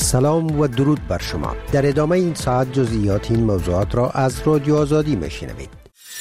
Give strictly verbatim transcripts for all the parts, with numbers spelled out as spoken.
سلام و درود بر شما. در ادامه این ساعت جزئیات این موضوعات را از رادیو آزادی میشنوید.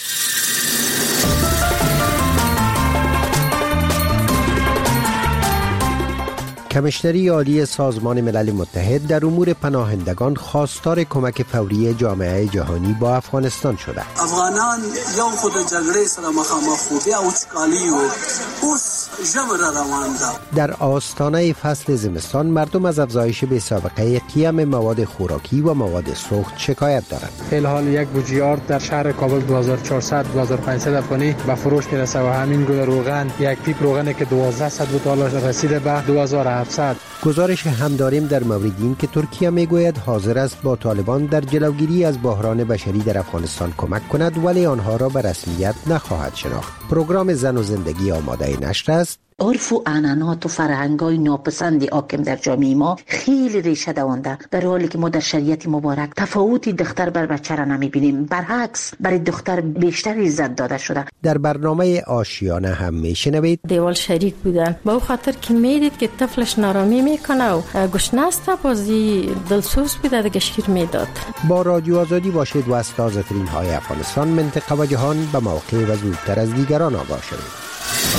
کمیشنری عالی سازمان ملل متحد در امور پناهندگان خواستار کمک فوری جامعه جهانی با افغانستان شده. افغانان یو خود جګړې سره مخامخ وو بیا وچکالي و اوس ژوره روان ده. در آستانه فصل زمستان مردم از افزایش بی‌سابقه قیم مواد خوراکی و مواد سوخت شکایت دارند. فی الحال یک بوجیارد در شهر کابل دو هزار و چهارصد تا دو هزار و پانصد افغانی به فروش میرسه و همین گونه روغن یک پیپ روغنی که دوازده صد دلار رسیده به دو هزار و هفتصد. گزارش هم داریم در مورد این که ترکیه میگوید حاضر است با طالبان در جلوگیری از بحران بشری در افغانستان کمک کند ولی آنها را به رسمیت نخواهد شناخت. پروگرام زن و زندگی آماده نشر است. عرف و عنعنات و فرهنگ‌های ناپسند حاکم در جامعه ما خیلی ریشه دوانده، در حالی که ما در شریعت مبارک تفاوتی دختر بر بچه را نمی‌بینیم، برعکس برای دختر بیشتر عزت داده شده. در برنامه آشیانه هم میشنوید دیوال شریک بودن با او خاطر که میدید که طفلش نارامی میکنه و گشنست بازی دلسوز بوده دیگه شیر میداد. با رادیو آزادی باشید و از تازه ترین های افغانستان، منطقه و جهان به موقع و زودتر از دیگران آگاه شوید.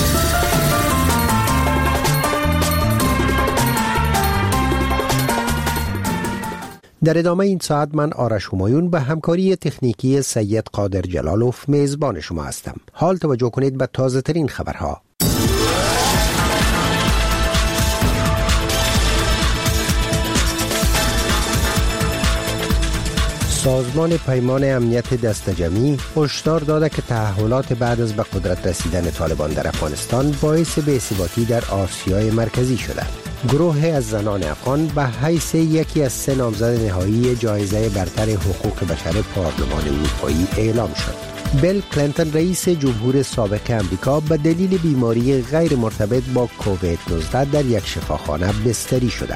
در ادامه این ساعت من آرش همایون به همکاری تکنیکی سید قادر جلالوف میزبان شما هستم. حال توجه کنید به تازه ترین خبرها. سازمان پیمان امنیت دست جمعی هشدار داده که تحولات بعد از به قدرت رسیدن طالبان در افغانستان باعث بی‌ثباتی در آسیای مرکزی شده. گروه از زنان افغان به حیث یکی از سه نامزد نهایی جایزه برتر حقوق بشر پارلمان اروپایی اعلام شد. بیل کلینتون رئیس جمهور سابق امریکا به دلیل بیماری غیر مرتبط با کووید نوزده در یک شفاخانه بستری شده.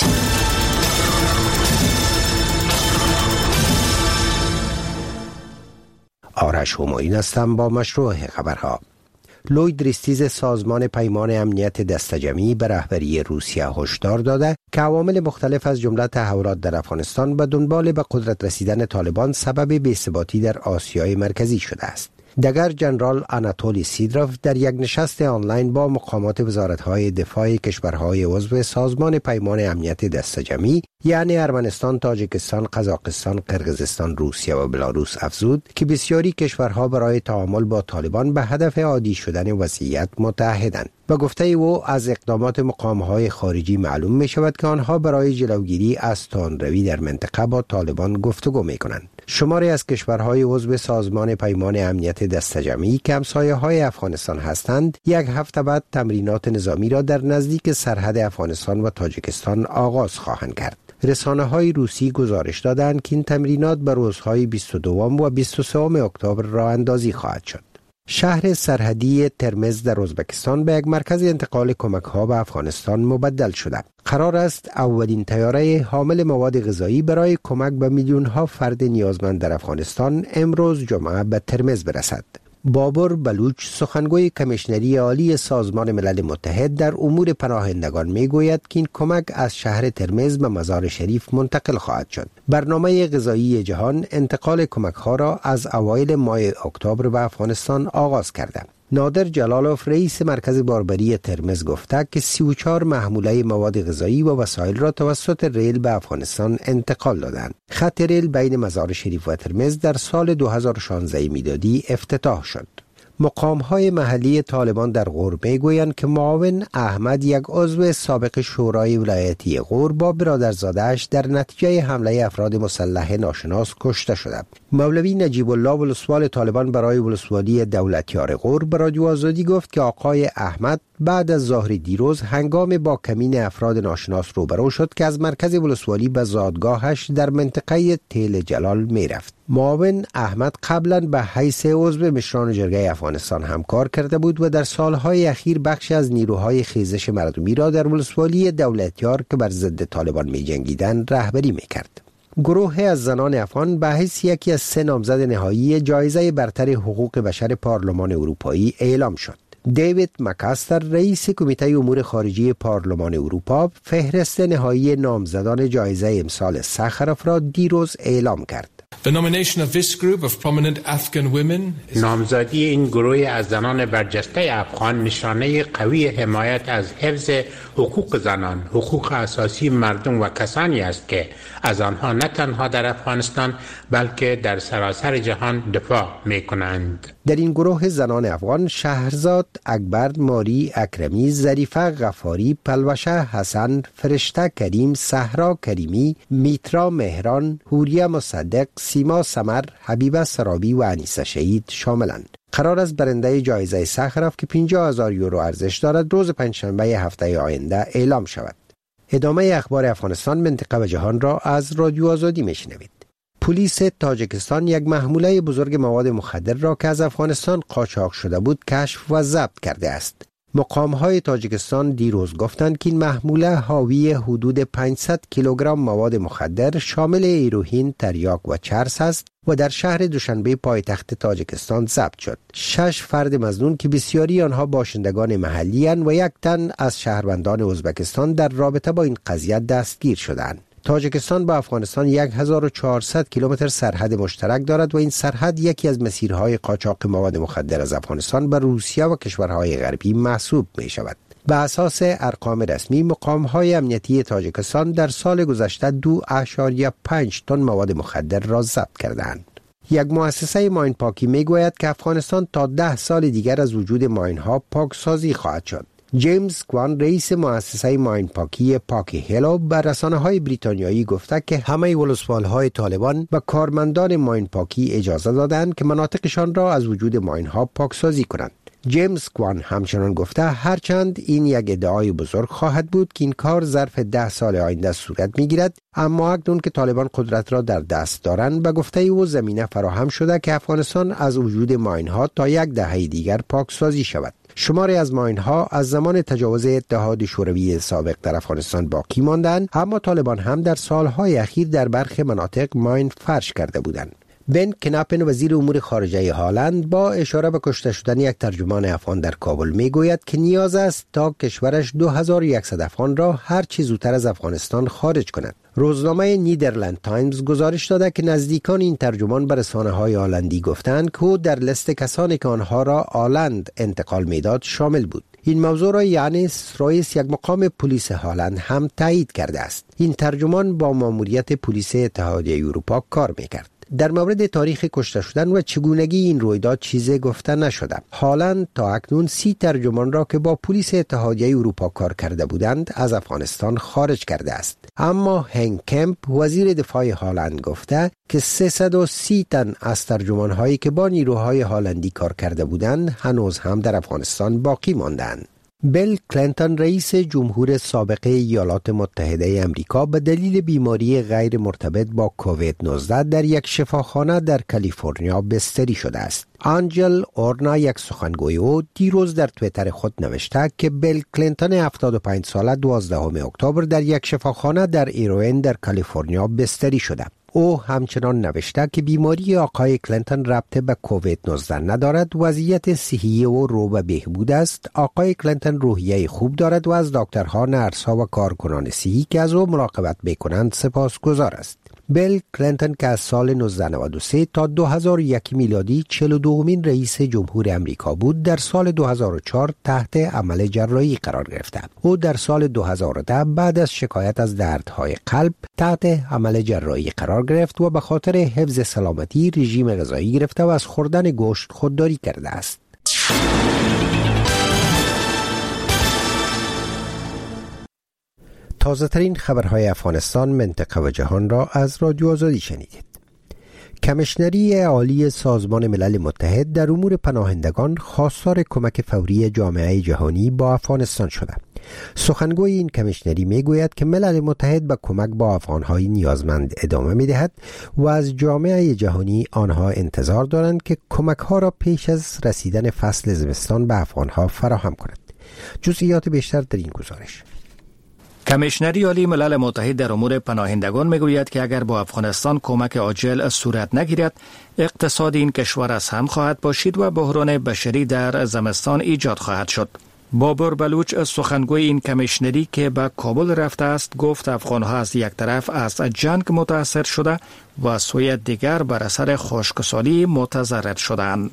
آرش همایون هستم با مشروع خبرها. لوید ریستیز سازمان پیمان امنیت دست جمعی به رهبری روسیه هشدار داده که عوامل مختلف از جمله تحولات در افغانستان به دنبال به قدرت رسیدن طالبان سبب بی‌ثباتی در آسیای مرکزی شده است. دگر جنرال آناتولی سیدروف در یک نشست آنلاین با مقامات وزارت‌های دفاع کشورهای عضو سازمان پیمان امنیت دست جمعی یعنی ارمنستان، تاجیکستان، قزاقستان، قرقیزستان، روسیه و بلاروس افزود که بسیاری کشورها برای تعامل با طالبان به هدف عادی شدن وضعیت متحدند. با گفته او از اقدامات مقام‌های خارجی معلوم می شود که آنها برای جلوگیری از تندروی در منطقه با طالبان گفتگو می کنند. شماری از کشورهای عضو سازمان پیمان امنیت دست جمعی که همسایه‌های افغانستان هستند یک هفته بعد تمرینات نظامی را در نزدیک سرحد افغانستان و تاجیکستان آغاز خواهند کرد. رسانه‌های روسی گزارش دادند که این تمرینات به روزهای بیست و دو و بیست و سه اکتبر راه اندازی خواهد شد. شهر سرحدی ترمز در ازبکستان به یک مرکز انتقال کمک‌ها به افغانستان مبدل شده. قرار است اولین طیاره حامل مواد غذایی برای کمک به میلیون‌ها فرد نیازمند در افغانستان امروز جمعه به ترمز برسد. بابر بلوچ سخنگوی کمیشنری عالی سازمان ملل متحد در امور پناهندگان میگوید که این کمک از شهر ترمز به مزار شریف منتقل خواهد شد. برنامه غذایی جهان انتقال کمک‌ها را از اوایل ماه اکتبر به افغانستان آغاز کرده. نادر جلالوف رئیس مرکز باربری ترمز گفته که سی و چهار محموله مواد غذایی و وسایل را توسط ریل به افغانستان انتقال دادند. خط ریل بین مزار شریف و ترمز در سال دو هزار و شانزده میلادی افتتاح شد. مقام‌های محلی طالبان در غور میگویند که معاون احمد یک عضو سابق شورای ولایتی غور با برادرزاده‌اش در نتیجه حمله افراد مسلح ناشناس کشته شده. مولوی نجیب الله ولسوال طالبان برای ولسوالی دولتیار غور به رادیو آزادی گفت که آقای احمد بعد از ظهر دیروز هنگام با کمین افراد ناشناس روبرو شد که از مرکز ولسوالی به زادگاهش در منطقه تل جلال می رفت. معاون احمد قبلا به حیث عضو مشران جرگه افغانستان همکار کرده بود و در سالهای اخیر بخش از نیروهای خیزش مردمی را در ولسوالی دولتیار که بر ضد طالبان می جنگیدند رهبری می کرد. گروه از زنان افغان به حیث یکی از سه نامزد نهایی جایزه برتر حقوق بشر پارلمان اروپایی اعلام شد. دیوید مکاستر رئیس کمیته امور خارجی پارلمان اروپا فهرست نهایی نامزدان جایزه امسال ساخروف را دیروز اعلام کرد. The nomination of this group of prominent Afghan women is... نامزدی این گروه از زنان برجسته افغان نشانه قوی حمایت از حفظ حقوق زنان، حقوق اساسی مردم و کسانی است که از آنها نه تنها در افغانستان بلکه در سراسر جهان دفاع می کنند. در این گروه زنان افغان شهرزاد، اکبر، ماری، اکرمی، ظریفه غفاری، پلوشه حسن، فرشته کریم، صحرا کریمی، میترا مهران، حوریه مصدق، سیما سمر، حبیبه سرابی و انیسه شهید شاملند. قرار است برنده جایزه ساخروف که پنجاه هزار یورو ارزش دارد روز پنجشنبه هفته آینده اعلام شود. ادامه اخبار افغانستان، منطقه و جهان را از رادیو آزادی میشنوید. پلیس تاجیکستان یک محموله بزرگ مواد مخدر را که از افغانستان قاچاق شده بود کشف و ضبط کرده است. مقام‌های تاجیکستان دیروز گفتند که این محموله حاوی حدود پانصد کیلوگرم مواد مخدر شامل هیروئین، تریاک و چرس است و در شهر دوشنبه پایتخت تاجیکستان ضبط شد. شش فرد مظنون که بسیاری آنها باشندگان محلی اند و یک تن از شهروندان ازبکستان در رابطه با این قضیه دستگیر شدند. تاجیکستان با افغانستان هزار و چهارصد کیلومتر سرحد مشترک دارد و این سرحد یکی از مسیرهای قاچاق مواد مخدر از افغانستان به روسیه و کشورهای غربی محسوب می شود. به اساس ارقام رسمی، مقام‌های امنیتی تاجیکستان در سال گذشته دو اشاریه پنج تن مواد مخدر را ضبط کردند. یک مؤسسه ماین پاکی می گوید که افغانستان تا ده سال دیگر از وجود ماین‌ها پاکسازی خواهد شد. جیمز کوان رئیس مؤسسه ماین پاکی پاکی هیلو به رسانه‌های بریتانیایی گفته که همه ولسوال‌های طالبان و کارمندان ماین پاکی اجازه دادند که مناطقشان را از وجود ماین‌ها پاکسازی کنند. جیمز کوان همچنان گفته هرچند این یک ادعای بزرگ خواهد بود که این کار ظرف ده سال آینده صورت می‌گیرد، اما اکنون که طالبان قدرت را در دست دارند به گفته او زمینه فراهم شده که افغانستان از وجود ماین‌ها تا یک دهه دیگر پاکسازی شود. شماری از ماین‌ها از زمان تجاوز اتحاد شوروی سابق در افغانستان باقی ماندند، اما طالبان هم در سالهای اخیر در برخی مناطق ماین فرش کرده بودند. بن کناپن وزیر امور خارجه هلند با اشاره به کشته شدن یک ترجمان افغان در کابل میگوید که نیاز است تا کشورش دو هزار و صد افغان را هر چه زودتر از افغانستان خارج کند. روزنامه نیدرلند تایمز گزارش داده که نزدیکان این ترجمان به رسانه‌های هلندی گفتند که او در لیست کسانی که آنها را هلند انتقال میداد شامل بود. این موضوع را یعنی رئیس یک مقام پلیس هلند هم تایید کرده است. این ترجمان با ماموریت پلیس اتحادیه اروپا کار میکرد. در مورد تاریخ کشته شدن و چگونگی این رویداد چیزی گفته نشده. هالند تا اکنون سی ترجمان را که با پلیس اتحادیه اروپا کار کرده بودند از افغانستان خارج کرده است. اما هنگ کمپ وزیر دفاع هالند گفته که سیصد و سی تن از ترجمان‌هایی که با نیروهای هالندی کار کرده بودند هنوز هم در افغانستان باقی ماندند. بیل کلینتون رئیس جمهور سابق ایالات متحده امریکا به دلیل بیماری غیر مرتبط با کووید نوزده در یک شفاخانه در کالیفرنیا بستری شده است. آنجل اورنا یک سخنگوی او دیروز در توییتر خود نوشته که بیل کلینتون هفتاد و پنج ساله دوازدهم اکتبر در یک شفاخانه در ایروین در کالیفرنیا بستری شده. او همچنان نوشته که بیماری آقای کلینتون ربط به کووید نوزده ندارد، وضعیت صحی او رو به بهبود است. آقای کلینتون روحیه خوب دارد و از دکترها، نرس‌ها و کارکنان صحی که از او مراقبت می‌کنند سپاسگزار است. بیل کلینتون که از سال نوزده نود و سه تا دو هزار و یک میلادی چهل و دومین رئیس جمهور امریکا بود، در سال دو هزار و چهار تحت عمل جراحی قرار گرفت. او در سال دو هزار و ده بعد از شکایت از دردهای قلب تحت عمل جراحی قرار گرفت و به خاطر حفظ سلامتی رژیم غذایی گرفته و از خوردن گوشت خودداری کرده است. تازه ترین خبرهای افغانستان، منطقه و جهان را از رادیو آزادی شنیدید. کمیشنری عالی سازمان ملل متحد در امور پناهندگان خواستار کمک فوری جامعه جهانی با افغانستان شده. سخنگوی این کمیشنری میگوید که ملل متحد به کمک با افغانهای نیازمند ادامه میدهد و از جامعه جهانی آنها انتظار دارند که کمکها را پیش از رسیدن فصل زمستان به افغانها فراهم کند. جزئیات بیشتر در این گزارش. کمیشنری عالی ملل متحد در امور پناهندگان میگوید که اگر با افغانستان کمک عاجل صورت نگیرد، اقتصاد این کشور از هم خواهد پاشید و بحران بشری در زمستان ایجاد خواهد شد. بابر بلوچ سخنگوی این کمیشنری که به کابل رفته است گفت افغانها از یک طرف از جنگ متاثر شده و از سوی دیگر بر اثر خشکسالی متضرر شدند.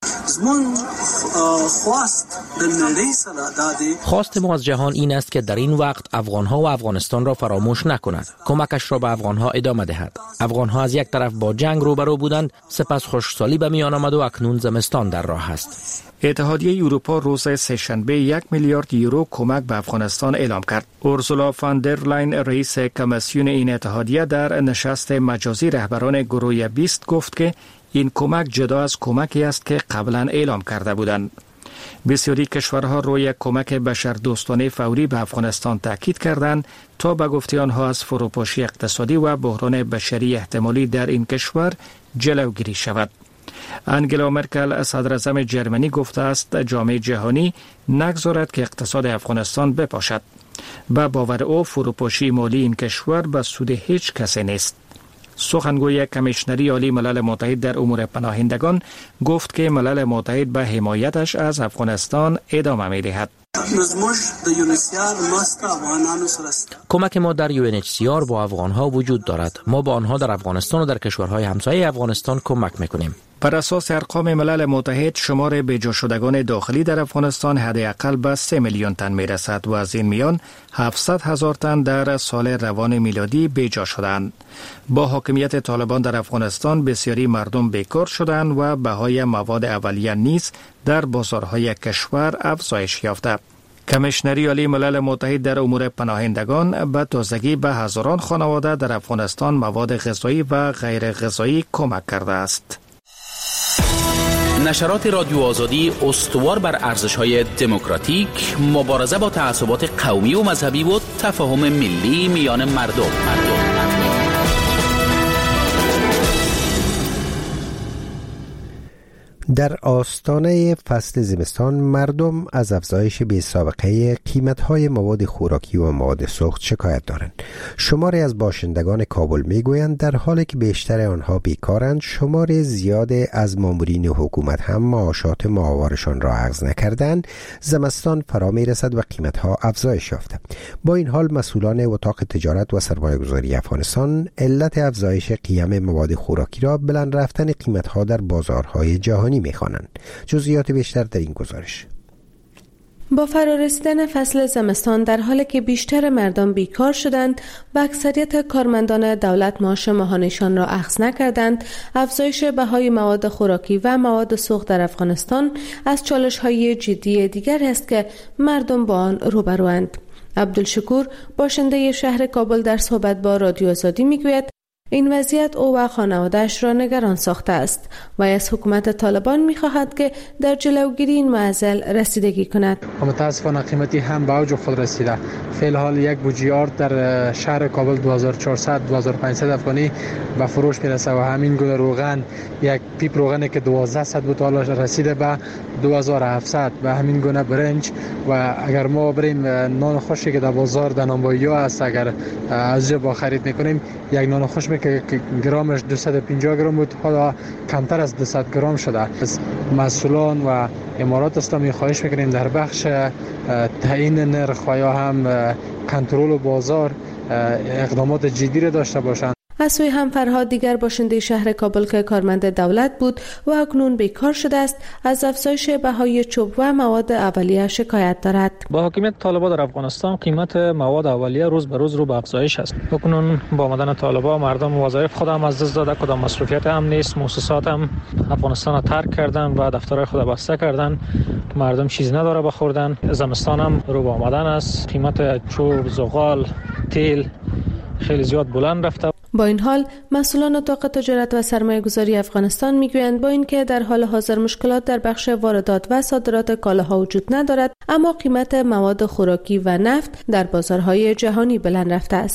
خواست ما از جهان این است که در این وقت افغانها و افغانستان را فراموش نکند، کمکش را به افغانها ادامه دهد. افغانها از یک طرف با جنگ روبرو بودند، سپس خشکسالی به میان آمد و اکنون زمستان در راه است. اتحادیه اروپا روز سه‌شنبه یک میلیارد یورو کمک به افغانستان اعلام کرد. اورسولا فان در لاین رئیس کمیسیون این اتحادیه در نشست مجازی رهبران گروه بیست گفت که این کمک جدا از کمکی است که قبلا اعلام کرده بودند. بسیاری کشورها روی کمک بشردوستانه فوری به افغانستان تاکید کردند تا به گفته آنها از فروپاشی اقتصادی و بحران بشری احتمالی در این کشور جلوگیری شود. انگلا مرکل صدراعظم جرمنی گفته است جامعه جهانی نگذارد که اقتصاد افغانستان بپاشد. به باور او فروپاشی مالی این کشور به سود هیچ کسی نیست. سخنگوی کمیشنری عالی ملل متحد در امور پناهندگان گفت که ملل متحد به حمایتش از افغانستان ادامه می‌دهد. کمک ما در یو ان اچ سی آر با افغانها وجود دارد. ما با آنها در افغانستان و در کشورهای همسایه افغانستان کمک میکنیم. بر اساس ارقام ملل متحد شمار بیجا شدگان داخلی در افغانستان حداقل به سه میلیون تن میرسد و از این میان هفتصد هزار تن در سال روان میلادی بیجا شدند. با حاکمیت طالبان در افغانستان بسیاری مردم بیکار شدند و بهای مواد اولیه نیز در بازارهای کشور افزایش یافته. کمیشنری عالی ملل متحد در امور پناهندگان به تازگی به هزاران خانواده در افغانستان مواد غذایی و غیر غذایی کمک کرده است. نشرات رادیو آزادی استوار بر ارزش‌های دموکراتیک، مبارزه با تعصبات قومی و مذهبی و تفاهم ملی میان مردم. مردم. در آستانه فصل زمستان مردم از افزایش بی‌سابقه قیمت‌های مواد خوراکی و مواد سوخت شکایت دارند. شماری از باشندگان کابل می‌گویند در حالی که بیشتر آنها بیکارند، شمار زیاد از مامورین حکومت هم معاشات ماهوارشان را اخذ نکردند. زمستان فرا می‌رسد و قیمت‌ها افزایش یافته. با این حال مسئولان اتاق تجارت و سرمایه‌گذاری افغانستان علت افزایش قیمت مواد خوراکی را بلند رفتن قیمت‌ها در بازارهای جهانی می‌خوانند. جزئیات بیشتر در این گزارش. با فرارسیدن فصل زمستان در حالی که بیشتر مردم بیکار شدند و اکثریت کارمندان دولت معاش ماهانه‌شان را اخذ نکردند، افزایش بهای مواد خوراکی و مواد سوخت در افغانستان از چالش‌های جدی دیگر است که مردم با آن روبروند. عبدالشکور باشنده شهر کابل در صحبت با رادیو آزادی میگوید این وضعیت او و خانواده‌اش را نگران ساخته است و از حکومت طالبان می‌خواهد که در جلوگیری این معضل رسیدگی کند. متاسفانه قیمتی هم به اوج خود رسیده. فی الحال یک بوجی آرد در شهر کابل دو هزار و چهارصد تا دو هزار و پانصد افغانی به فروش میرسه و همین گونه روغن، یک پیپ روغنی که دوازده صد بود حالا رسیده به دو هزار و هفتصد و همین گونه برنج. و اگر ما بریم نان خشکی که در بازار در نانوایی است، اگر از جا خرید میکنیم، یک نان خشک که گرامش دویست و پنجاه گرم بود حالا کمتر از دویست گرم شده. از مسئولان و امارات اسلامی خواهش میکنیم در بخش تعیین نرخ و یا هم کنترل بازار اقدامات جدی را داشته باشند. از سوی هم فرهاد دیگر باشنده شهر کابل که کارمند دولت بود و اکنون بیکار شده است، از افزایش بهای چوب و مواد اولیه شکایت دارد. با حاکمیت طالبان در افغانستان قیمت مواد اولیه روز به روز رو به افزایش است. اکنون با آمدن طالبان مردم وظایف خود هم از دست داده، کدام مصروفیت هم نیست، مؤسسات هم افغانستان را ترک کردن و دفترهای خود بسته کردن، مردم چیز نداره بخوردن. زمستان هم رو به آمدن است، قیمت چوب، زغال، تیل خیلی زیاد بلند رفته. با این حال مسئولان اتاق تجارت و سرمایه‌گذاری افغانستان میگویند با اینکه در حال حاضر مشکلات در بخش واردات و صادرات کالاها وجود ندارد، اما قیمت مواد خوراکی و نفت در بازارهای جهانی بلند رفته است.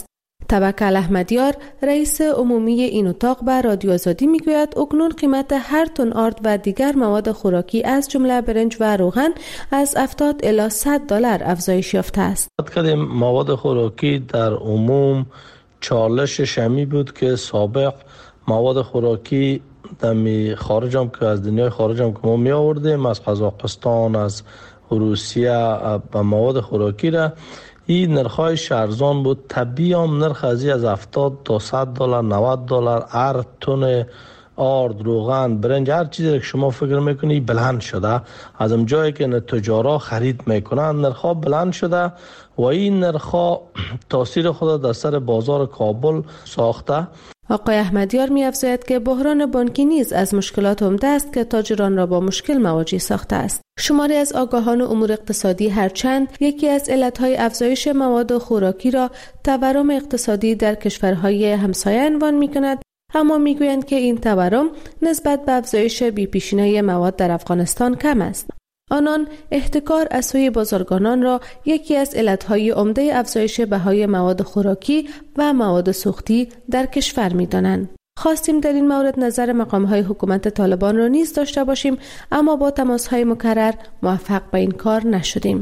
توکل احمدیار رئیس عمومی این اتاق به رادیو آزادی میگوید اکنون قیمت هر تن آرد و دیگر مواد خوراکی از جمله برنج و روغن از هفتاد الی صد دلار افزایش یافته است. مواد خوراکی در عموم چالش شمی بود که سابق مواد خوراکی دمی خارج هم که از دنیای خارج هم که ما می آوردیم از قزاقستان از روسیه و مواد خوراکی را این نرخ‌هایش ارزان بود. طبیعی هم نرخ ازی از هفتاد تا صد دلار نود دلار هر تن آرد روغن برنج هر چیزی که شما فکر میکنی بلند شده. از اون جایی که تجارا خرید میکنن نرخ‌ها بلند شده و این نرخ‌ها تاثیر خود در سر بازار کابل ساخته. آقای احمدیار می‌افزاید که بحران بانکی نیز از مشکلات عمده است که تاجران را با مشکل مواجه ساخته است. شماری از آگاهان امور اقتصادی هرچند یکی از علتهای افزایش مواد خوراکی را تورم اقتصادی در کشورهای همسایه عنوان می‌کند، اما میگویند که این تورم نسبت به افزایش بی‌پیشینه‌ی مواد در افغانستان کم است. آنان احتکار از سوی بازرگانان را یکی از علتهای عمده افزایش بهای مواد خوراکی و مواد سوختی در کشور می‌دانند. خواستیم در این مورد نظر مقام‌های حکومت طالبان را نیز داشته باشیم، اما با تماس‌های مکرر موفق به این کار نشدیم.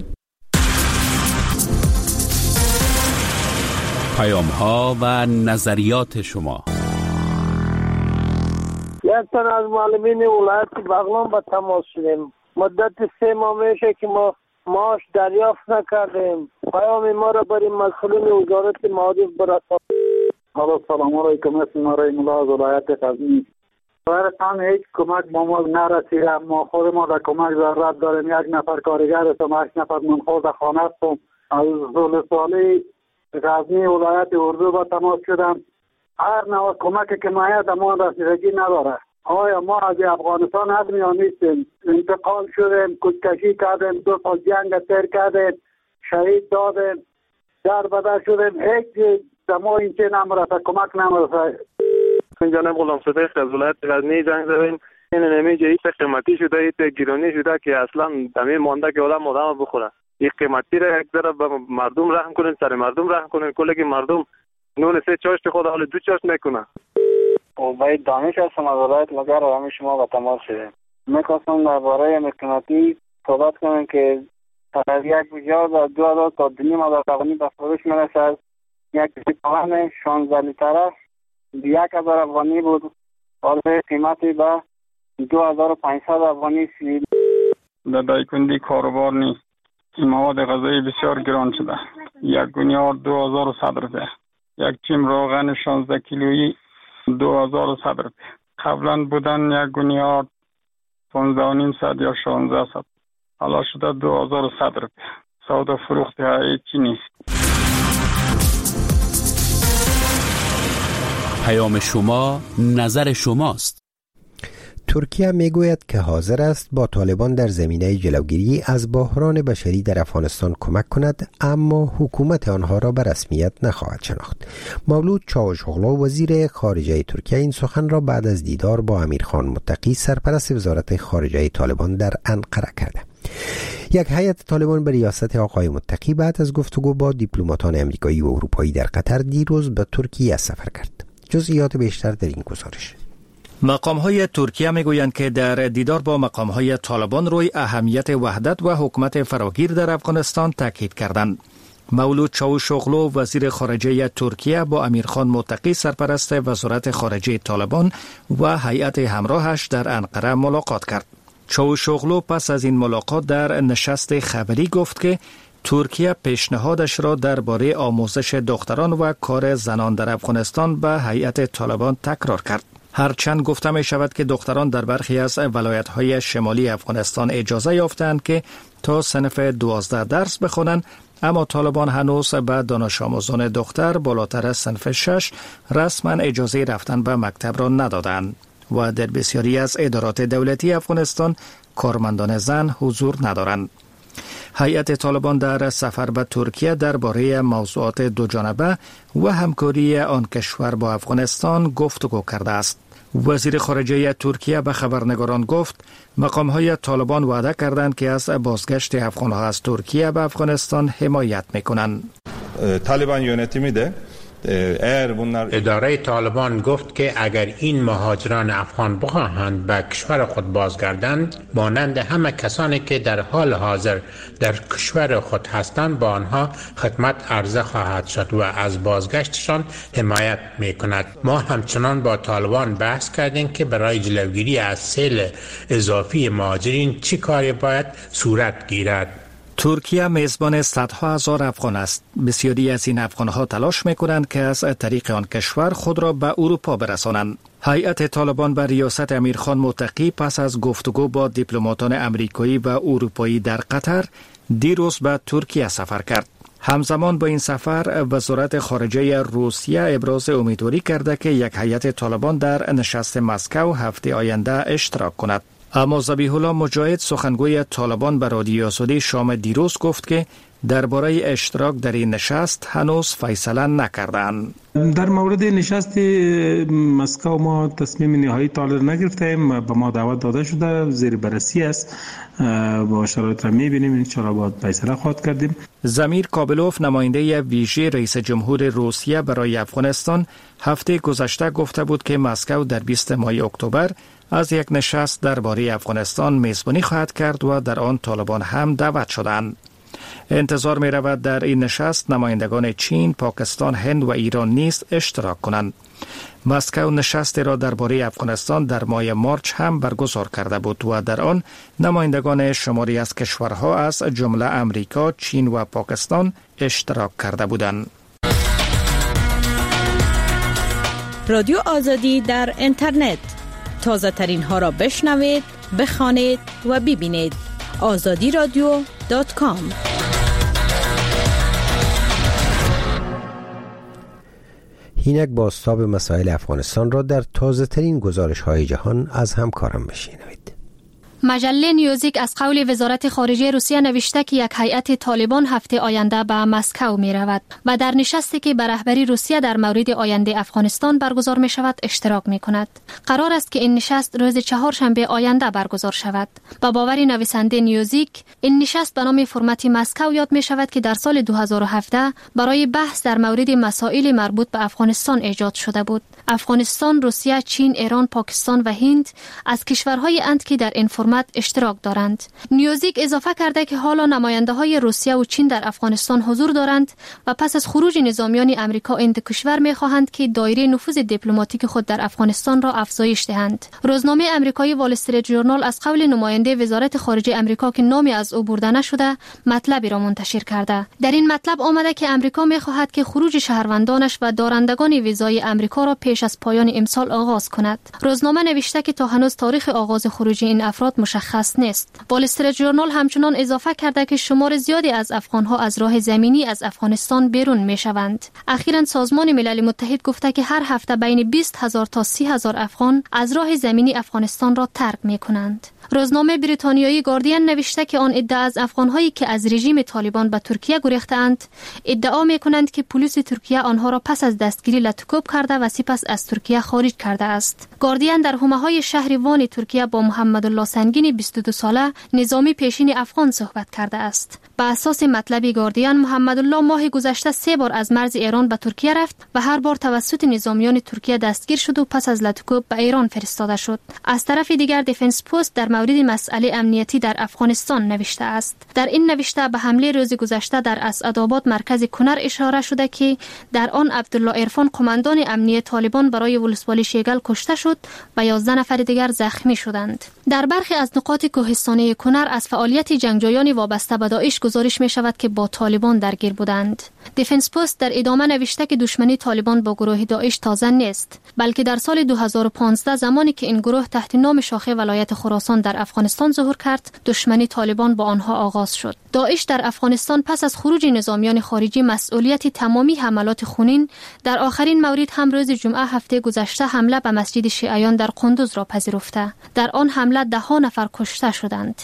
پیام‌ها و نظریات شما. یک تن از معلمین ولایت بغلان با تماس شدیم. مدت سه ماه میشه که ما معاش دریافت نکردیم. پیام ما را برای مسئولین وزارت معارف برسانید. حالا سلام علیکم، اسم ما رای ملا از ولایت غزنی. واقعا هیچ کمک با ما نرسیده. ما خود ما در کمک ضرورت داریم. یک نفر کارگر هستم، هشت نفر منخوض خانه هستم. از زول سالی غزنی ولایت اردو با تماس شدم. هر نوع کمک که مایه ما رسیدگی نداره. آیا ما از افغانستان آدمی ها نیستیم؟ انتقال شدیم، کشکشی کردیم، دو سال جنگ تیر کردیم، شهید دادیم، در بدر شدیم. هیچ ما این چه نمرسه، کمک نمرسه. این جانب غلام صدیق از ولایت غزنی زنگ زدیم. این نمیجه ایت قیمتی شده، ایت گیرانی شده که اصلا دمی مانده که آدم آدم بخوره. این قیمتی را یک ذره به مردم رحم کنین، سر مردم رحم کنین. کلی که مردم نون سه چاشت خود حال دو چاشت میکنه. باید دانش هستم از ولایت مگر و همه شما با تماس شده. میخواستم درباره قیمتی صحبت کنم که تا یک بجاز از دو هزار تا دو نیم هزار افغانی به فروش میرسد. یک لیتر شانزده لیتره یک هزار افغانی بود، حالا قیمتی به دو هزار و پانصد افغانی سید. در دایکندی کاروبار نیست. این مواد غذایی بسیار گران شده. یک گونیار دو هزار و صد روپیه، یک چیم روغن شانزده کیلویی دو هزار و صد روپیه. قبلا بودن یک گونیار پانزده و نیم صد یا شانزده صد، حالا شده دو هزار و صد روپیه. سودا فروخت هیچی نیست. پیام شما، نظر شماست. ترکیه میگوید که حاضر است با طالبان در زمینه جلوگیری از بحران بشری در افغانستان کمک کند، اما حکومت آنها را به رسمیت نخواهد شناخت. مولود چاوشوغلو وزیر خارجه ترکیه این سخن را بعد از دیدار با امیرخان متقی سرپرست وزارت خارجه طالبان در انقره کرده. یک هیئت طالبان به ریاست آقای متقی بعد از گفتگو با دیپلماتان آمریکایی و اروپایی در قطر دیروز به ترکیه سفر کرد. جزئیات بیشتر در این گزارش. مقام‌های ترکیه میگویند که در دیدار با مقام‌های طالبان روی اهمیت وحدت و حکومت فراگیر در افغانستان تاکید کردند. مولود چاوشوغلو وزیر خارجه ترکیه با امیرخان متقی سرپرست وزارت خارجه طالبان و هیئت همراهش در انقره ملاقات کرد. چاوشوغلو پس از این ملاقات در نشست خبری گفت که ترکیه پیشنهادش را درباره آموزش دختران و کار زنان در افغانستان به هیئت طالبان تکرار کرد. هرچند گفته می شود که دختران در برخی از ولایت‌های شمالی افغانستان اجازه یافتند که تا صنف دوازده درس بخوانند، اما طالبان هنوز به دانش آموزان دختر بالاتر از صنف شش رسما اجازه رفتن به مکتب را ندادند و در بسیاری از ادارات دولتی افغانستان کارمندان زن حضور ندارند. هیئت طالبان در سفر به ترکیه درباره موضوعات دوجانبه و همکاری آن کشور با افغانستان گفتگو کرده است. وزیر خارجه ترکیه به خبرنگاران گفت مقام‌های طالبان وعده کردند که از بازگشت افغان‌ها از ترکیه به افغانستان حمایت می‌کنند. طالبان yönetimi de اداره طالبان گفت که اگر این مهاجران افغان بخواهند به کشور خود بازگردند، مانند همه کسانی که در حال حاضر در کشور خود هستند با آنها خدمت عرضه خواهد شد و از بازگشتشان حمایت میکند. ما همچنان با طالبان بحث کردیم که برای جلوگیری از سیل اضافی مهاجرین چی کاری باید صورت گیرد. ترکیه میزبان صدها هزار افغان است. بسیاری از این افغانها تلاش میکنند که از طریق آن کشور خود را به اروپا برسانند. هیئت طالبان به ریاست امیرخان متقی پس از گفتگو با دیپلماتان امریکایی و اروپایی در قطر دیروز به ترکیه سفر کرد. همزمان با این سفر وزارت خارجه روسیه ابراز امیدواری کرده که یک هیئت طالبان در نشست مسکو هفته آینده اشتراک کند. اما ذبیح الله مجاهد سخنگوی طالبان به رادیو آزادی شام دیروز گفت که درباره اشتراک در این نشست هنوز فیصله نکردند. در مورد نشست مسکو ما تصمیم نهایی تالر نگرفتیم، به ما دعوت داده شده، زیر بررسی است، با شرایط را می‌بینیم، ان شاء الله باید فیصله خواهد کردیم. زمیر کابلوف نماینده ویژه رئیس جمهور روسیه برای افغانستان هفته گذشته گفته بود که مسکو در بیست ماه اکتبر از یک نشست درباره افغانستان میزبانی خواهد کرد و در آن طالبان هم دعوت شدند. انتظار می رود در این نشست نمایندگان چین، پاکستان، هند و ایران نیز اشتراک کنند. مسکو نشستی را درباره افغانستان در ماه مارچ هم برگزار کرده بود و در آن نمایندگان شماری از کشورها از جمله امریکا، چین و پاکستان اشتراک کرده بودند. رادیو آزادی در اینترنت، تازه ترین ها را بشنوید، بخوانید و ببینید. آزادی رادیو دات کام. اینک بازتاب مسائل افغانستان را در تازه ترین گزارش های جهان از همکارم بشنوید. مجله نیوزیک از قول وزارت خارجه روسیه نوشته که یک هیئت طالبان هفته آینده به مسکو می رود و در نشستی که به رهبری روسیه در مورد آینده افغانستان برگزار می شود اشتراک می کند. قرار است که این نشست روز چهارشنبه آینده برگزار شود. با باور نویسنده نیوزیک، این نشست به نام فرمت مسکو یاد می شود که در سال دو هزار و هفده برای بحث در مورد مسائل مربوط به افغانستان ایجاد شده بود. افغانستان، روسیه، چین، ایران، پاکستان و هند از کشورهای اند که در این فرمت اشتراک دارند. نیوزیک اضافه کرده که حالا نماینده های روسیه و چین در افغانستان حضور دارند و پس از خروج نظامیان امریکا این دو کشور می خواهند که دایره نفوذ دیپلماتیک خود در افغانستان را افزایش دهند. روزنامه امریکایی وال استریت ژورنال از قول نماینده وزارت خارجه امریکا که نامی از او برده نشده مطلبی را منتشر کرده. در این مطلب آمده که امریکا می خواهد که خروج شهروندانش و دارندگان ویزای امریکا را پیش از پایان امسال آغاز کند. روزنامه نوشته که تا هنوز تاریخ آغاز خروج این افراد مشخص نیست. وال استریت ژورنال همچنان اضافه کرده که شمار زیادی از افغانها از راه زمینی از افغانستان بیرون می شوند. اخیراً سازمان ملل متحد گفته که هر هفته بین بیست هزار تا سی هزار افغان از راه زمینی افغانستان را ترک می کنند. روزنامه بریتانیایی گاردین نوشته که آن عده از افغانهایی که از رژیم طالبان به ترکیه گریختند ادعا می کنند که پلیس ترکیه آنها را پس از دستگیری لطکوب کرده و سپس از ترکیه خارج کرده است. گاردین در حومه‌های شهر وان ترکیه با محمد الله سنگین بیست و دو ساله نظامی پیشین افغان صحبت کرده است. به اساس مطلب گاردین، محمد الله ماه گذشته سه بار از مرز ایران به ترکیه رفت و هر بار توسط نظامیان ترکیه دستگیر شد و پس از لطکوب به ایران فرستاده شد. از طرف دیگر دیفنس پست در مورد مسئله امنیتی در افغانستان نوشته است. در این نوشته به حمله روز گذشته در اسعدآباد مرکز کنر اشاره شده که در آن عبدالله عرفان قماندان امنیت طالبان برای ولسوالی شیگل کشته شد و یازده نفر دیگر زخمی شدند. در برخی از نقاط کوهستانی کنر از فعالیت جنگجویان وابسته به داعش گزارش می شود که با طالبان درگیر بودند. دیفنس پست در ادامه نوشته که دشمنی طالبان با گروه داعش تازه نیست، بلکه در سال دو هزار و پانزده زمانی که این گروه تحت نام شاخه ولایت خراسان در افغانستان ظهور کرد، دشمنی طالبان با آنها آغاز شد. داعش در افغانستان پس از خروج نظامیان خارجی مسئولیت تمامی حملات خونین در آخرین مورد هم روز جمعه هفته گذشته حمله به مسجد شیعیان در قندوز را پذیرفته. در آن حمله ده ها نفر کشته شدند.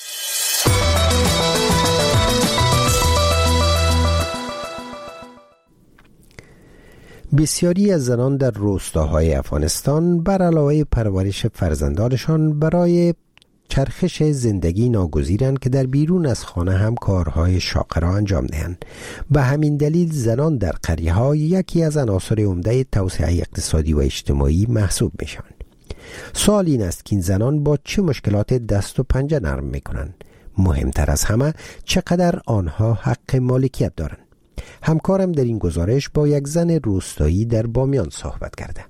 بسیاری از زنان در روستاهای افغانستان بر علاوه پرورش فرزندانشان برای چرخش زندگی ناگزیرند که در بیرون از خانه هم کارهای شاقه را انجام دهند. به همین دلیل زنان در قریه‌ها یکی از عناصر عمده توسعه اقتصادی و اجتماعی محسوب میشوند. سوال این است که این زنان با چه مشکلات دست و پنجه نرم میکنند؟ مهمتر از همه چقدر آنها حق مالکیت دارند؟ همکارم در این گزارش با یک زن روستایی در بامیان صحبت کرده.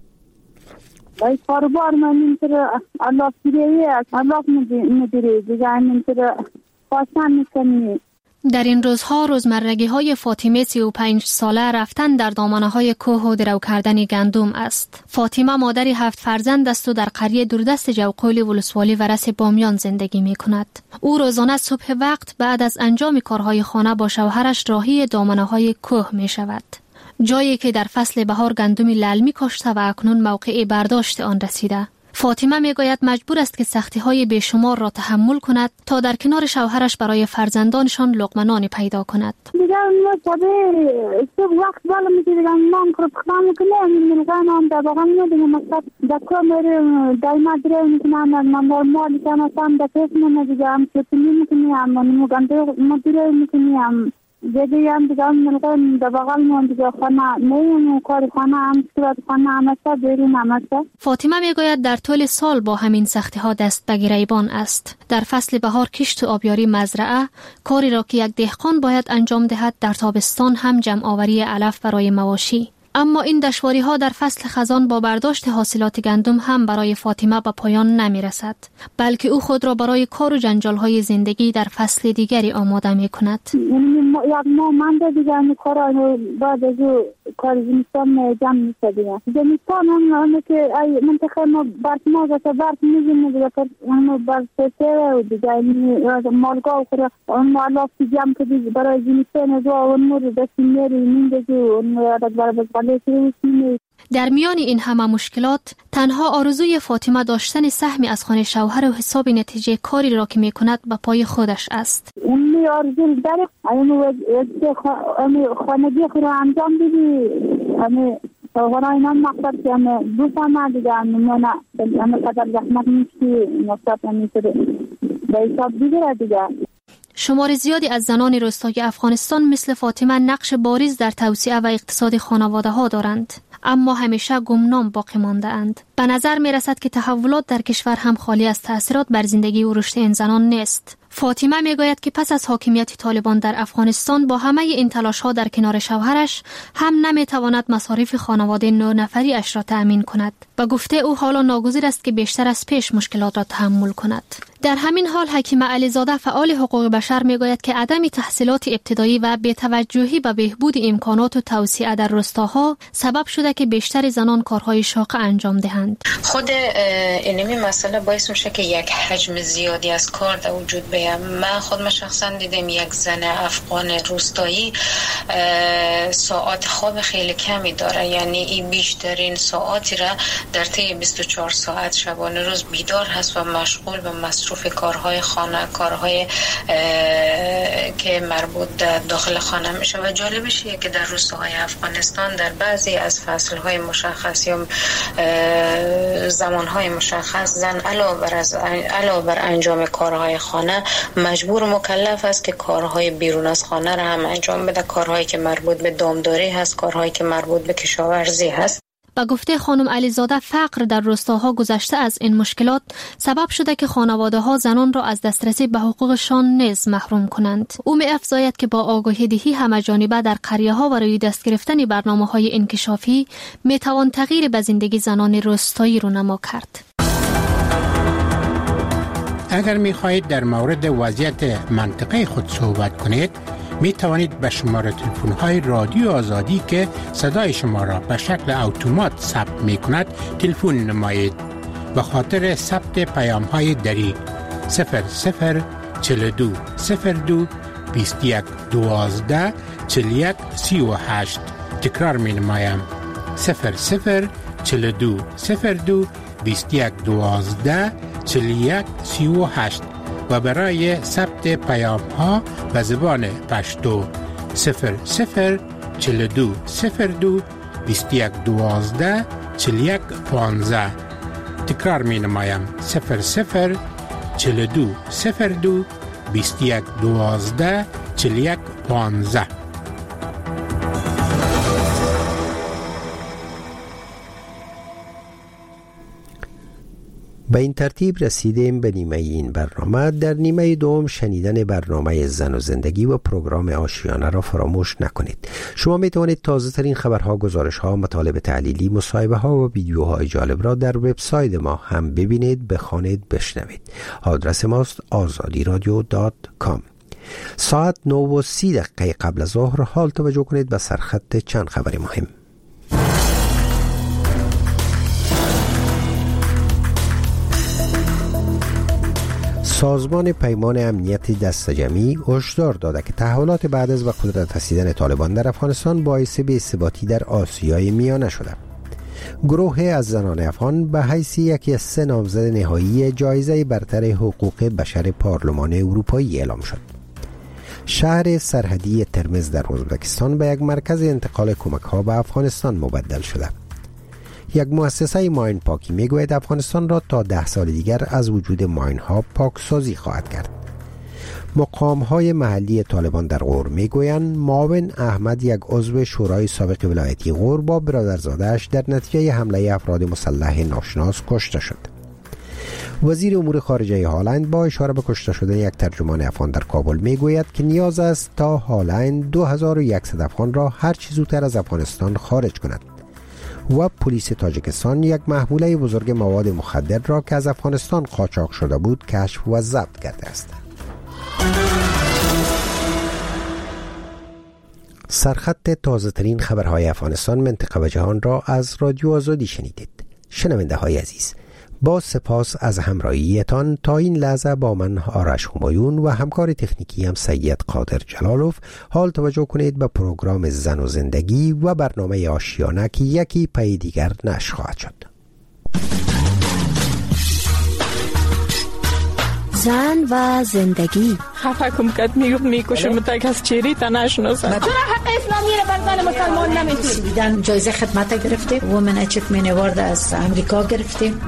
ای کاربار من اینطور الله پیری الله مدیره دیگه اینطور خواستن میکنی. در این روزها روزمرگی های فاطمه سی و پنج ساله رفتن در دامنه های کوه و درو کردن گندم است. فاطمه مادری هفت فرزند است و در قریه دوردست جوقل ولسوالی ورس بامیان زندگی می کند. او روزانه صبح وقت بعد از انجام کارهای خانه با شوهرش راهی دامنه های کوه می شود. جایی که در فصل بهار گندمی للمی کاشته و اکنون موقع برداشت آن رسیده. فاطمه میگوید مجبور است که سختی‌های بیشمار را تحمل کند تا در کنار شوهرش برای فرزندانشان لقمه نان پیدا کند. دیگه ما صبح صبح وقت بالا میگیریم نان خورد خام کنیم میگن نان در واقع میدونیم مثلا دکتر میره دایما داره میکنن ما مال کردن در پیش من دیگه هم چطوری میکنیم ما گنده مدیره میکنیم دیگه هم دیگه میگن در بغل من دیگه خانه نیم کار خانه هم صورت خانه هم است بیرون هم است. فاطمه میگوید در طول سال با همین سختی ها دست به گریبان است. در فصل بهار کشت و آبیاری مزرعه کاری را که یک دهقان باید انجام دهد، در تابستان هم جمع آوری علف برای مواشی. اما این دشواری ها در فصل خزان با برداشت حاصلات گندم هم برای فاطمه به پایان نمی رسد، بلکه او خود را برای کار و جنجال های زندگی در فصل دیگری آماده می کند. یک ماه منده دیگه این کار بعد از او کار زمستان جمع میشه دیگه. زمستان هم همه که منطقه ما برف ما گذاشته برف میزیم دیگه همه برف سیره و دیگه مالگاه خورا اون مالافتی جمع کدی برای زمستان از اون مورد دستی میری میندازی و اون یادت برای در میان این همه مشکلات تنها آرزوی فاطمه داشتن سهمی از خانه شوهر و حساب نتیجه کاری را که میکند به پای خودش است. اون آرزو داره اون خانگی خود را انجام بدی اون شوهر اینا مقصد که اون دوستان ندیده اون اون قدر زحمت میشی مقصد نمیشه به حساب دیگه دیگه. شمار زیادی از زنان روستای افغانستان مثل فاطمه نقش بارز در توسعه و اقتصاد خانواده ها دارند، اما همیشه گمنام باقی مانده اند. به نظر می رسد که تحولات در کشور هم خالی از تأثیرات بر زندگی و رشد این زنان نیست. فاطمه می گوید که پس از حاکمیت طالبان در افغانستان با همه این تلاش ها در کنار شوهرش هم نمی تواند مصارف خانواده نه نفری اش را تأمین کند. به گفته او حالا ناگزیر است که بیشتر از پیش مشکلات را تحمل کند. در همین حال حکیمه علیزاده فعال حقوق بشر می گوید که عدم تحصیلات ابتدایی و بی‌توجهی به بهبود امکانات و توسعه در روستاها سبب شده که بیشتر زنان کارهای شاق انجام دهند. خود اینمی مسئله باعث میشه که یک حجم زیادی از کار در وجود بیام. من خودم شخصا دیدم یک زن افغان روستایی ساعت خواب خیلی کمی داره، یعنی این بیشترین ساعتی را در طی بیست و چهار ساعت شبانه روز بیدار هست و مشغول به مصروف کارهای خانه، کارهای که مربوط داخل خانه میشه. و جالبش اینه که در روستاهای افغانستان در بعضی از فصلهای مشخص یا زمانهای مشخص زن علاوه بر از علاوه بر انجام کارهای خانه مجبور مکلف است که کارهای بیرون از خانه را هم انجام بده، کارهایی که مربوط به دامداری هست، کارهایی که مربوط به کشاورزی هست. با گفته خانم علیزاده فقر در روستاها گذشته از این مشکلات سبب شده که خانواده‌ها زنان را از دسترسی به حقوقشان نیز محروم کنند. او می‌افزاید که با آگاهی دهی همه‌جانبه در قریه‌ها و روی دست گرفتن برنامه‌های انکشافی می‌توان تغییر به زندگی زنان روستایی رونما کرد. اگر می‌خواهید در مورد وضعیت منطقه خود صحبت کنید، می توانید به شماره تلفن های رادیو آزادی که صدای شما را به شکل اتومات ثبت می کند تلفن نمایید. به خاطر ثبت پیام های دری صفر صفر چهل و دو صفر دو بیست و یک دوازده چهل و یک سی و هشت تکرار می نمایم صفر صفر چهل و دو صفر دو بیست و یک دوازده چهل و یک سی و هشت و برای ثبت پیام ها به زبان پشتو صفر صفر چهل و دو صفر دو بیست و یک دوازده چهل و یک پانزده. تکرار می نمایم صفر صفر چهل و دو صفر دو بیست و یک دوازده چهل و یک پانزده. به این ترتیب رسیدیم به نیمه این برنامه. در نیمه دوم شنیدن برنامه زن و زندگی و پروگرام آشیانه را فراموش نکنید. شما می توانید تازه ترین خبرها، گزارشها، مطالب تحلیلی، مصاحبه ها و ویدیوهای جالب را در وبسایت ما هم ببینید، بخوانید، بشنوید. آدرس ماست آزادی رادیو دات کام. ساعت نه و سی دقیقه قبل از ظهر حال توجه کنید به سرخط چند خبر مهم. سازمان پیمان امنیت دسته‌جمعی هشدار داده که تحولات بعد از به قدرت رسیدن طالبان در افغانستان باعث بی‌ثباتی در آسیای میانه شده. گروه از زنان افغان به حیث یکی از سه نامزد نهایی جایزه برتر حقوق بشر پارلمان اروپایی اعلام شد. شهر سرحدی ترمز در ازبکستان به یک مرکز انتقال کمک‌ها به افغانستان مبدل شده. یک مؤسسه ماین پاکی میگوید افغانستان را تا ده سال دیگر از وجود ماین ها پاکسازی خواهد کرد. مقام های محلی طالبان در غور میگویند معاون احمد، یک عضو شورای سابق ولایتی غور، با برادرزاده‌اش در نتیجه حمله افراد مسلح ناشناس کشته شد. وزیر امور خارجه هالند با اشاره به کشته شدن یک ترجمان افغان در کابل میگوید که نیاز است تا هالند دو هزار و صد افغان را هر چه زودتر از افغانستان خارج کند. و پلیس تاجیکستان یک محموله بزرگ مواد مخدر را که از افغانستان قاچاق شده بود کشف و ضبط کرده است. سرخط تازه ترین خبرهای افغانستان، منطقه و جهان را از رادیو آزادی شنیدید. شنونده های عزیز، با سپاس از همراهیتان تا این لحظه با من آرش همایون و همکار تکنیکی هم سید قادر جلالوف. حال توجه کنید به پروگرام زن و زندگی و برنامه آشیانه که یکی پی دیگر نشر خواهد شد. زن و زندگی. خفه کم کت میگفت میکشم تک از چیری تا نشناسم. چرا حق اسلامی رو بر زن مسلمان نمیتونی؟ دیدن جایزه خدمت گرفتیم، وومن اچیومنت اوارد از امریکا گرفتیم.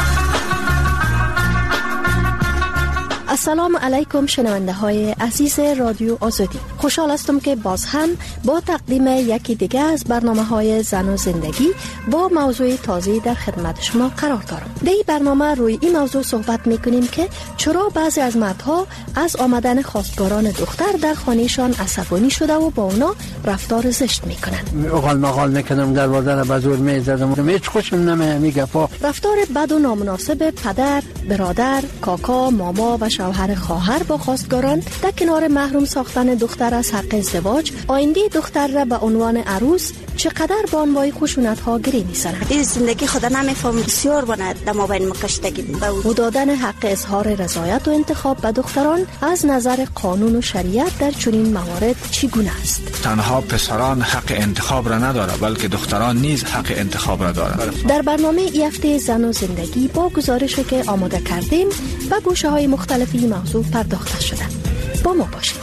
السلام علیکم شنونده های عزیز رادیو آزادی. خوشحال هستم که باز هم با تقدیم یکی دیگه از برنامه های زن و زندگی با موضوع تازه در خدمت شما قرار دارم. در این برنامه روی این موضوع صحبت میکنیم که چرا بعضی از مردها از آمدن خواستگاران دختر در خانهشان عصبانی شده و با اونا رفتار زشت میکنن. اقال مقال میکنم، در واردن بزرگ میزدم، هیچ خوشم نمیگه. رفتار بد و نامناسب پدر، برادر، کاکا، ماما و شوهر خواهر با خواستگاران در کنار محروم ساختن دختر از حق ازدواج، آینده دختر را به عنوان عروس چقدر با انواع خشونت ها گری می‌زنند. این زندگی خدا نمیفهم، بسیار بند در مابین مکشتگی و دادن حق اظهار رضایت و انتخاب به دختران از نظر قانون و شریعت در چنین موارد چگونه است؟ تنها پسران حق انتخاب را نداره، بلکه دختران نیز حق انتخاب را دارند. در برنامه ای هفته زن و زندگی با گزارشی که آماده کردیم و گوشه های مختلفی موضوع پرداخته شده. با ما باشید.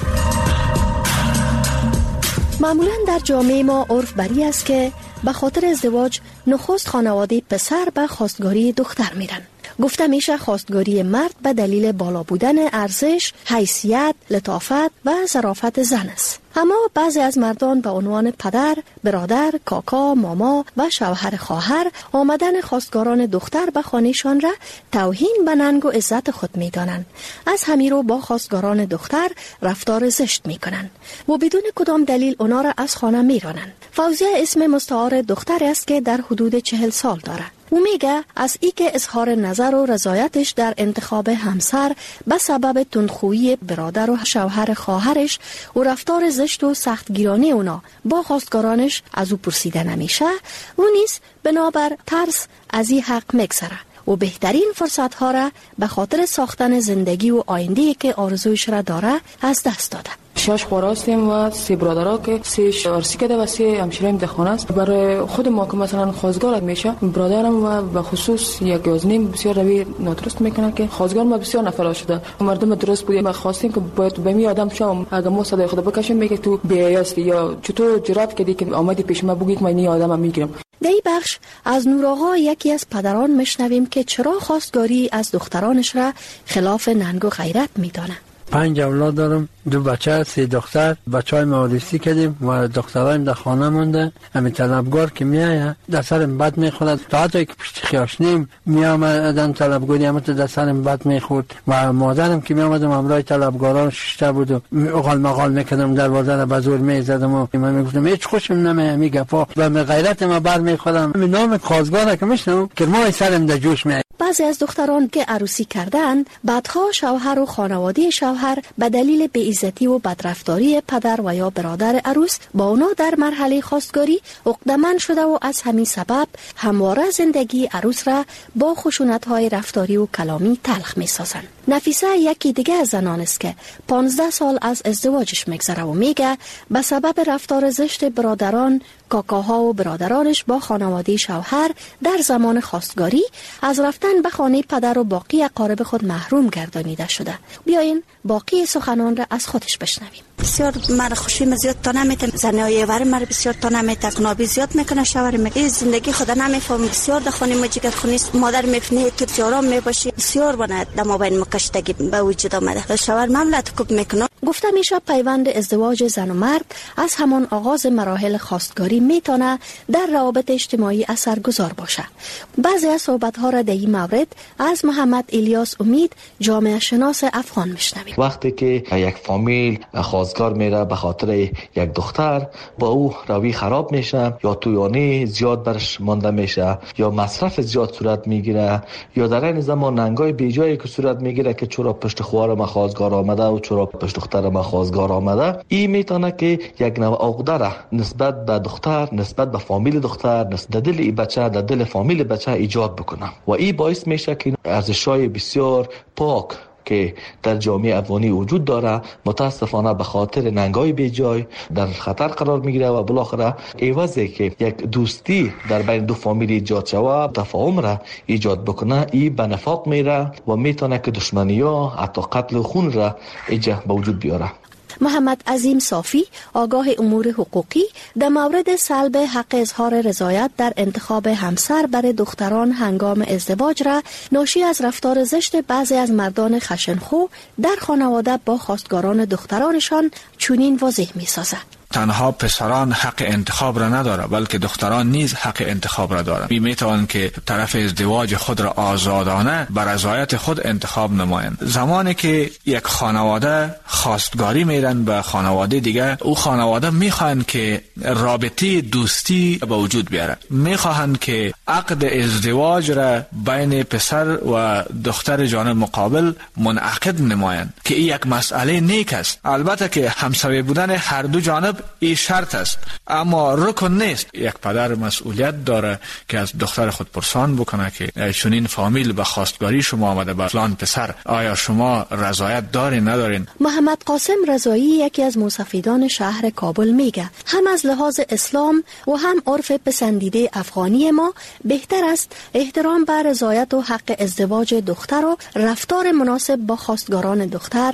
معمولاً در جامعه ما عرف بری است که به خاطر ازدواج نخست خانواده پسر به خواستگاری دختر میرن. گفته میشه خواستگاری مرد به دلیل بالا بودن ارزش، حیثیت، لطافت و ظرافت زن است. اما بعضی از مردان به عنوان پدر، برادر، کاکا، ماما و شوهر خواهر آمدن خواستگاران دختر به خانهشان را توهین به ننگ و عزت خود میدانند. از همین رو با خواستگاران دختر رفتار زشت میکنند و بدون کدام دلیل اونا را از خانه میرانند. فوزیه اسم مستعار دختر است که در حدود چهل سال دارد. او میگه از ای که اظهار نظر و رضایتش در انتخاب همسر به سبب تندخویی برادر و شوهر خواهرش و رفتار زشت و سختگیرانه اونا با خواستگارانش از او پرسیده نمیشه، او نیز بنابر ترس از این حق میگذره و بهترین فرصت ها را به خاطر ساختن زندگی و آینده‌ای که آرزویش را داره از دست داده. شش خواهر هستیم و سه برادرها که سه عروسی کرده و سه همشیریم در خانه است. برای خود ما که مثلا خواستگار میشه، برادرم و به خصوص یک یازنیم بسیار روی نادرست میکنه که خواستگار ما بسیار نفر شده. مردم درست بود، ما خواستیم که باید به می آدم شام اگه ما صدای خدا بکشیم میگه تو بی‌حیا هستی یا چطور جرأت کردی که آمدی پیش ما بگی که من این آدمو میگیرم. در این بخش از نوراغا یکی از پدران میشنویم که چرا خواستگاری از دخترانش را خلاف ننگ و غیرت میدانه. پنج اولاد دارم، دو بچه، سه دختر. بچهای ما ریستی کردیم و دخترایم در خانه مونده. همین طلبگار که میایه در سرم بد میخورد، تا حتی که پشت خیاشنیم میامدن طلبگاری همه در سرم بد میخورد و مادرم که میامدم همراه طلبگاران ششته بود و اقال مقال میکردم، دروازه را به زور میزدم و من میگفتم هیچ خوشم نمیاد میگفا و غیرت ما بر میخورم. نام خواستگار که میشنم که ما سرم در جوش میاد. بعضی از دختران که عروسی کردند بعدها شوهر و خانواده شوهر به دلیل بی‌عزتی و بدرفتاری پدر و یا برادر عروس با اونا در مرحله خواستگاری عقده‌مند شده و از همین سبب همواره زندگی عروس را با خشونت‌های رفتاری و کلامی تلخ می‌سازند. نفیسه یکی دیگه از زنان است که پانزده سال از ازدواجش میگذره و میگه به سبب رفتار زشت برادران، کاکاها و برادرانش با خانواده شوهر در زمان خواستگاری از رفتن به خانه پدر و باقی اقارب خود محروم گردانیده شده. بیاین باقی سخنان را از خودش بشنویم. بسیار مرا خوشی زیاد تا نمیتم، زنای ور مرا بسیار تا نمیتم، کنابی زیاد میکنه، شوهر میکنه، زندگی خدا نمیفهم. بسیار در خانه مجیگت خونی مادر میفنه تو جارام میباشی، بسیار بنا در مابین مکشتگی به وجود آمده. شوهر مملت کوب میکنه. گفته میشه پیوند ازدواج زن و مرد از همان آغاز مراحل خواستگاری میتونه در روابط اجتماعی اثرگذار باشه. بعضی از صحبت‌ها را در این مورد از محمد الیاس امید، جامعه شناس افغان میشنویم. وقتی که یک فامیل خواستگار میره به خاطر یک دختر، با او روی خراب میشه یا تویانی زیاد برش مانده میشه یا مصرف زیاد صورت میگیره یا در این زمان ننگای بیجایی که صورت میگیره که چرا پشت خوار ما خواستگار آمده و چرا پشت دختر ما خواستگار آمده، این میتونه که یک نوع عقده نسبت به دختر، نسبت به فامیل دختر، نسبت دل این بچه، در دل فامیل بچه ایجاد بکنه و این باعث میشه که ارزش‌های بسیار پاک که در جامعه افغانی وجود داره متاسفانه به خاطر ننگای بیجای در خطر قرار میگیره و بالاخره عوضی که یک دوستی در بین دو فامیل ایجاد شود، تفاهم را ایجاد بکنه، این به نفاق میره و میتونه که دشمنی ها حتی قتل و خون را ایجاد به وجود بیاره. محمد عظیم صافی، آگاه امور حقوقی، در مورد سلب حق اظهار رضایت در انتخاب همسر برای دختران هنگام ازدواج را ناشی از رفتار زشت بعضی از مردان خشنخو در خانواده با خواستگاران دخترانشان چنین واضح می‌سازد. تنها پسران حق انتخاب را نداره بلکه دختران نیز حق انتخاب را دارند. می میتوان که طرف ازدواج خود را آزادانه بر رضایت خود انتخاب نمایند. زمانی که یک خانواده خواستگاری میرن به خانواده دیگه، او خانواده میخواهند که رابطه دوستی به وجود بیاره، میخواهند که عقد ازدواج را بین پسر و دختر جانب مقابل منعقد نمایند که این یک مسئله نیک است. البته که همسایه بودن هر دو جانب این شرط است، اما رکن نیست. یک پدر مسئولیت داره که از دختر خود پرسان بکنه که چنین فامیل به خواستگاری شما آمده، به فلان پسر آیا شما رضایت دارین ندارین؟ محمد قاسم رضایی، یکی از مستفیدان شهر کابل، میگه هم از لحاظ اسلام و هم عرف پسندیده افغانی ما بهتر است احترام بر رضایت و حق ازدواج دختر و رفتار مناسب با خواستگاران دختر